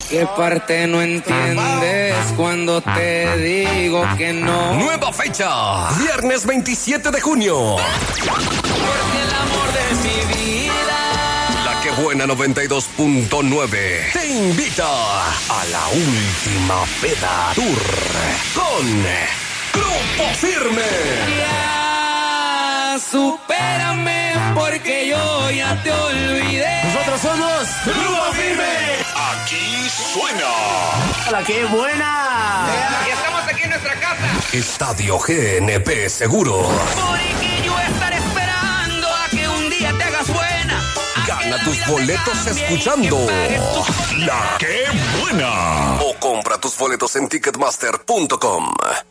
¿Qué parte no entiendes cuando te digo que no? Nueva fecha, viernes 27 de junio. Porque el amor de mi vida. La que buena 92.9 te invita a la última peda tour con Grupo Firme. Ya, supérame porque yo ya te olvidé. Nosotros somos Grupo Firme. Aquí suena la que buena. Y estamos aquí en nuestra casa. Estadio GNP Seguro. Porque yo estaré esperando a que un día te hagas buena. Gana tus boletos escuchando La Que Buena. O compra tus boletos en Ticketmaster.com.